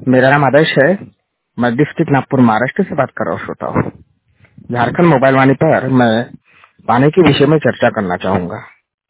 मेरा नाम आदर्श है। मैं डिस्ट्रिक्ट नागपुर महाराष्ट्र से बात कर रहा हूँ। श्रोता हूँ झारखंड मोबाइल वाणी पर मैं पानी के विषय में चर्चा करना चाहूंगा।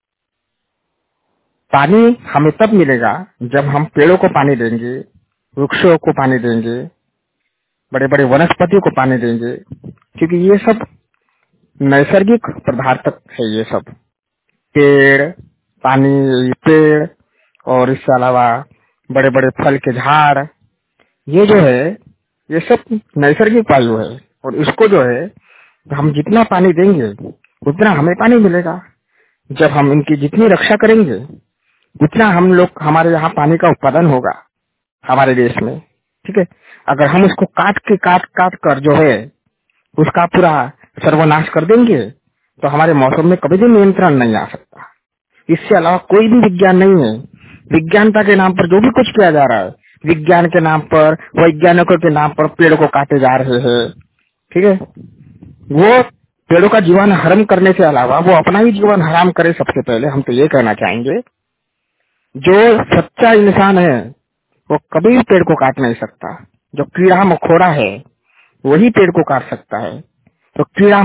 पानी हमें तब मिलेगा जब हम पेड़ों को पानी देंगे, वृक्षों को पानी देंगे, बड़े बड़े वनस्पतियों को पानी देंगे, क्योंकि ये सब नैसर्गिक पदार्थ है। ये सब पेड़, पानी, पेड़ और इसके अलावा बड़े बड़े फल के झाड़, ये जो है ये सब नैसर्गिक वायु है। और इसको जो है हम जितना पानी देंगे उतना हमें पानी मिलेगा। जब हम इनकी जितनी रक्षा करेंगे उतना हम लोग हमारे यहाँ पानी का उत्पादन होगा हमारे देश में। ठीक है, अगर हम उसको काट कर जो है उसका पूरा सर्वनाश कर देंगे तो हमारे मौसम में कभी भी नियंत्रण नहीं आ सकता। इससे अलावा कोई भी विज्ञान नहीं है। विज्ञानता के नाम पर जो भी कुछ किया जा रहा है, विज्ञान के नाम पर, वैज्ञानिकों के नाम पर पेड़ को काटे जा रहे हैं। ठीक है, वो पेड़ों का जीवन हराम करने से अलावा वो अपना ही जीवन हराम करे। सबसे पहले हम तो ये कहना चाहेंगे, जो सच्चा इंसान है वो कभी भी पेड़ को काट नहीं सकता। जो कीड़ा मकोड़ा है वही पेड़ को काट सकता है। तो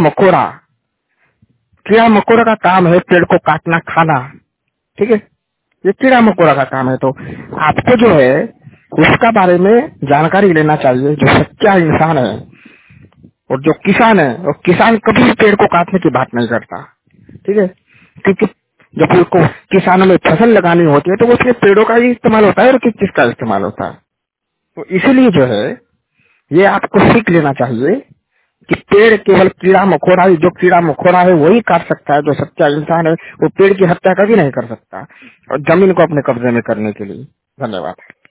कीड़ा मकोड़ा का काम है पेड़ को काटना, खाना। ठीक है, ये कीड़ा मकोड़ा का काम है। तो आपको जो है उसका बारे में जानकारी लेना चाहिए। जो सच्चा इंसान है और जो किसान है, और किसान कभी भी पेड़ को काटने की बात नहीं करता। ठीक है, क्योंकि जब उसको किसानों में फसल लगानी होती है तो उसमें पेड़ों का ही इस्तेमाल होता है और किस चीज का इस्तेमाल होता है। तो इसीलिए जो है ये आपको सीख लेना चाहिए कि पेड़ केवल कीड़ा मकोड़ा, जो कीड़ा मकोड़ा है वही काट सकता है। जो सच्चा इंसान है वो पेड़ की हत्या कभी नहीं कर सकता और जमीन को अपने कब्जे में करने के लिए। धन्यवाद।